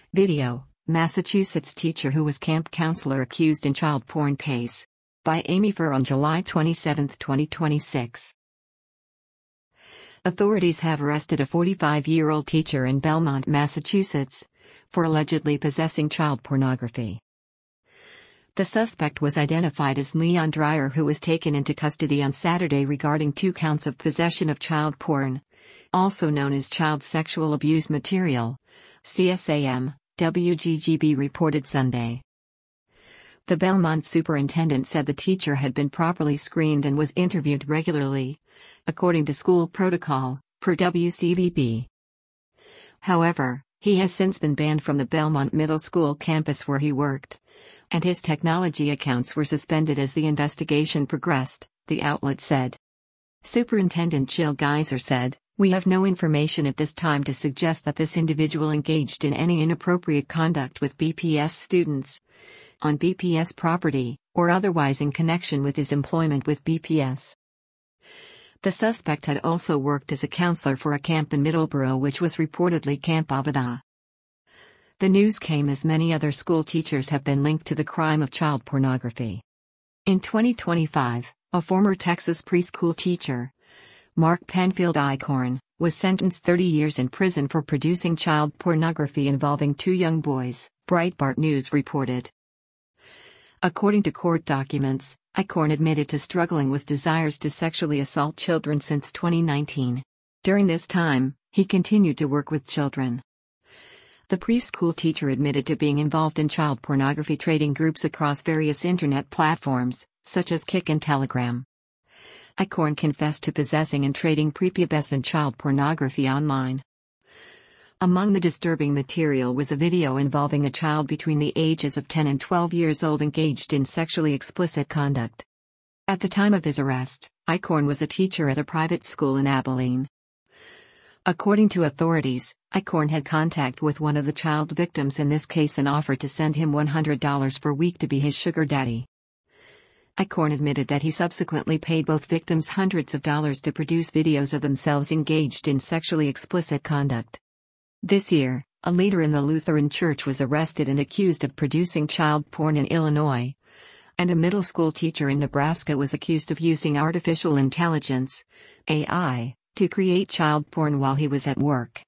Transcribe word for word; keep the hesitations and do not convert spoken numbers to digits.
Video: Massachusetts teacher who was camp counselor accused in child porn case. By Amy Furr on July twenty-seventh, twenty twenty-six. Authorities have arrested a forty-five-year-old teacher in Belmont, Massachusetts, for allegedly possessing child pornography. The suspect was identified as Leon Dreyer, who was taken into custody on Saturday regarding two counts of possession of child porn, also known as child sexual abuse material, C S A M, W G G B reported Sunday. The Belmont superintendent said the teacher had been properly screened and was interviewed regularly, according to school protocol, per W C V B. However, he has since been banned from the Belmont Middle School campus where he worked, and his technology accounts were suspended as the investigation progressed, the outlet said. Superintendent Jill Geiser said, "We have no information at this time to suggest that this individual engaged in any inappropriate conduct with B P S students, on B P S property, or otherwise in connection with his employment with B P S." The suspect had also worked as a counselor for a camp in Middleborough, which was reportedly Camp Avada. The news came as many other school teachers have been linked to the crime of child pornography. In twenty twenty-five, a former Texas preschool teacher, Mark Penfield Eichhorn, was sentenced thirty years in prison for producing child pornography involving two young boys, Breitbart News reported. According to court documents, Eichhorn admitted to struggling with desires to sexually assault children since twenty nineteen. During this time, he continued to work with children. The preschool teacher admitted to being involved in child pornography trading groups across various internet platforms, such as Kik and Telegram. Eichhorn confessed to possessing and trading prepubescent child pornography online. Among the disturbing material was a video involving a child between the ages of ten and twelve years old engaged in sexually explicit conduct. At the time of his arrest, Eichhorn was a teacher at a private school in Abilene. According to authorities, Eichhorn had contact with one of the child victims in this case and offered to send him one hundred dollars per week to be his sugar daddy. Eichhorn admitted that he subsequently paid both victims hundreds of dollars to produce videos of themselves engaged in sexually explicit conduct. This year, a leader in the Lutheran Church was arrested and accused of producing child porn in Illinois, and a middle school teacher in Nebraska was accused of using artificial intelligence, A I, to create child porn while he was at work.